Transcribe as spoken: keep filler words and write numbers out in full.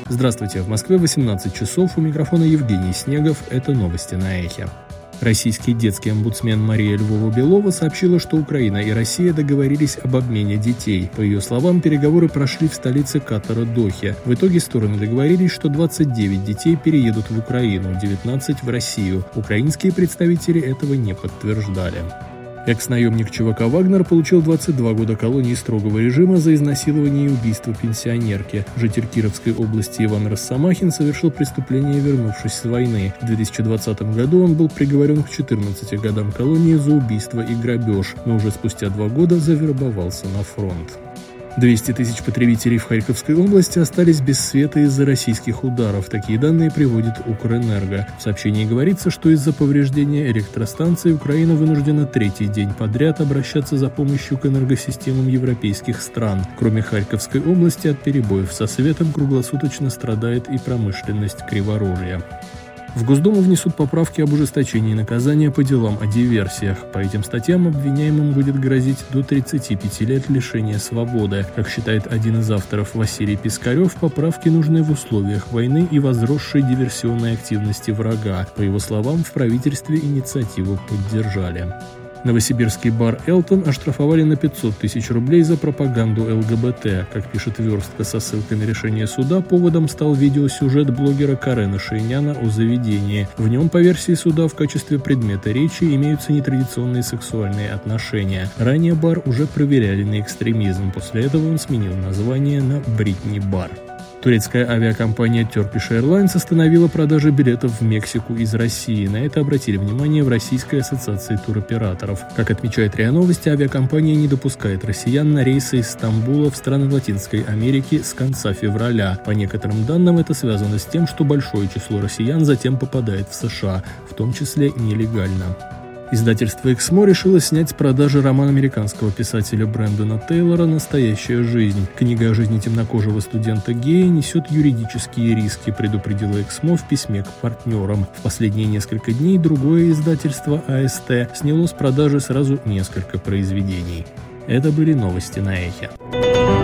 Здравствуйте, в Москве восемнадцать часов, у микрофона Евгений Снегов, это новости на Эхе. Российский детский омбудсмен Мария Львова-Белова сообщила, что Украина и Россия договорились об обмене детей. По ее словам, переговоры прошли в столице Катара Дохе. В итоге стороны договорились, что двадцать девять детей переедут в Украину, девятнадцать в Россию. Украинские представители этого не подтверждали. Экс-наемник ЧВК «Вагнер» получил двадцать два года колонии строгого режима за изнасилование и убийство пенсионерки. Житель Кировской области Иван Росомахин совершил преступление, вернувшись с войны. В две тысячи двадцатом году он был приговорен к четырнадцати годам колонии за убийство и грабеж, но уже спустя два года завербовался на фронт. двести тысяч потребителей в Харьковской области остались без света из-за российских ударов. Такие данные приводит Укрэнерго. В сообщении говорится, что из-за повреждения электростанции Украина вынуждена третий день подряд обращаться за помощью к энергосистемам европейских стран. Кроме Харьковской области, от перебоев со светом круглосуточно страдает и промышленность Криворожья. В Госдуму внесут поправки об ужесточении наказания по делам о диверсиях. По этим статьям обвиняемым будет грозить до тридцати пяти лет лишения свободы. Как считает один из авторов Василий Пискарев, поправки нужны в условиях войны и возросшей диверсионной активности врага. По его словам, в правительстве инициативу поддержали. Новосибирский бар «Элтон» оштрафовали на пятьсот тысяч рублей за пропаганду ЛГБТ. Как пишет «Верстка» со ссылкой на решение суда, поводом стал видеосюжет блогера Карена Шейняна о заведении. В нем, по версии суда, в качестве предмета речи имеются нетрадиционные сексуальные отношения. Ранее бар уже проверяли на экстремизм. После этого он сменил название на «Бритни Бар». Турецкая авиакомпания Turkish Airlines остановила продажи билетов в Мексику из России. На это обратили внимание в Российской ассоциации туроператоров. Как отмечает РИА Новости, авиакомпания не допускает россиян на рейсы из Стамбула в страны Латинской Америки с конца февраля. По некоторым данным, это связано с тем, что большое число россиян затем попадает в США, в том числе нелегально. Издательство «Эксмо» решило снять с продажи роман американского писателя Брэндона Тейлора «Настоящая жизнь». Книга о жизни темнокожего студента-гея несет юридические риски, предупредило «Эксмо» в письме к партнерам. В последние несколько дней другое издательство АСТ сняло с продажи сразу несколько произведений. Это были новости на Эхе.